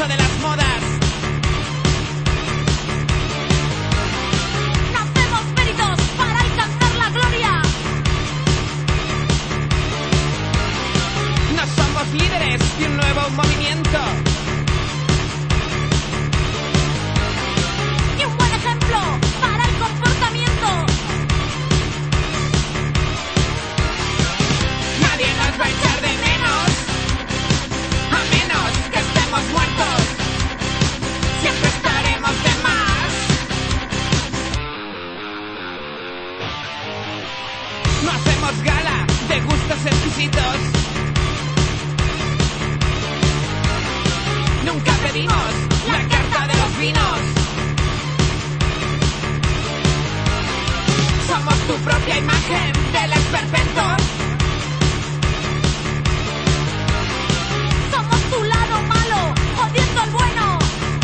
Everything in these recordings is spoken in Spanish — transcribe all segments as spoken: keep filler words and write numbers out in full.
impulso de las modas. Nacemos méritos para alcanzar la gloria. No somos líderes de un nuevo movimiento. Y un buen ejemplo para el comportamiento. Nadie nos va a echar de menos, a menos que estemos muertos. Siempre estaremos de más. No hacemos gala de gustos exquisitos. Nunca pedimos la carta de los vinos. Somos tu propia imagen del esperpento. Somos tu lado malo, jodiendo al bueno.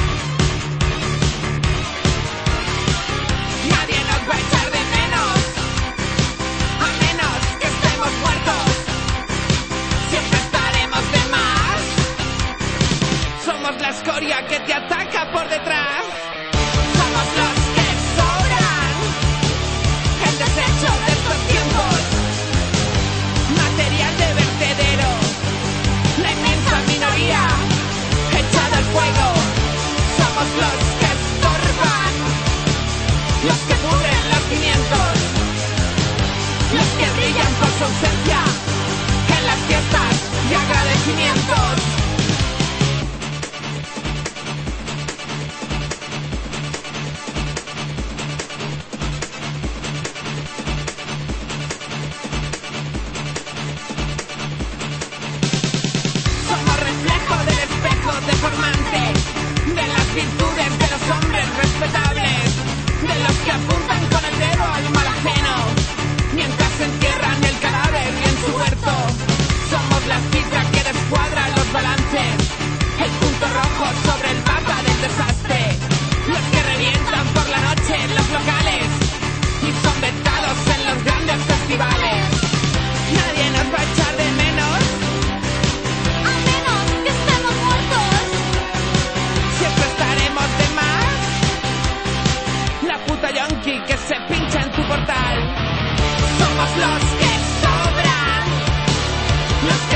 Nadie nos va a echar de menos, a menos que estemos muertos. Siempre estaremos de más. Somos la escoria que te ataca por detrás. Somos los que sobran, el desecho de estos tiempos, material de vertedero, la inmensa minoría echada al fuego. Somos los que estorban, los que pudren los cimientos, los que brillan por su ausencia en las fiestas y agradecimientos. Somos reflejo del espejo deformante, de las virtudes de los hombres respetables, de los que apuntan con el dedo al mal ajeno, mientras entierran el cadáver y en su huerto. Somos la cifra que descuadra los balances, el punto rojo sobre el mapa del desastre, los que revientan por la noche en los locales y son vetados en los grandes festivales. Nadie nos va a echar de menos, A menos que estemos muertos. siempre estaremos de más. La puta yonki que se pincha en tu portal. Somos los que sobran, los